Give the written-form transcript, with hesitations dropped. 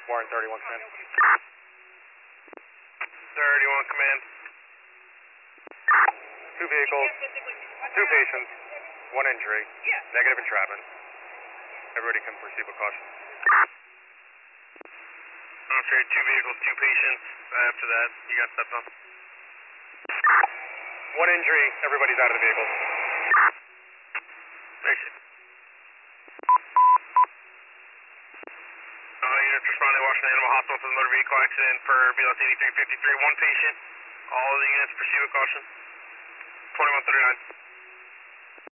Warren 31 command. 31 command. 2 vehicles, 2 patients, 1 injury, negative entrapment. Everybody can proceed with caution. Okay, 2 vehicles, 2 patients. After that, you got stepped on. 1 injury, everybody's out of the vehicle. Patient. Units responding to Washington Animal Hospital for the motor vehicle accident per BLS 8353. 1 patient. All of the units proceed with caution. 2139.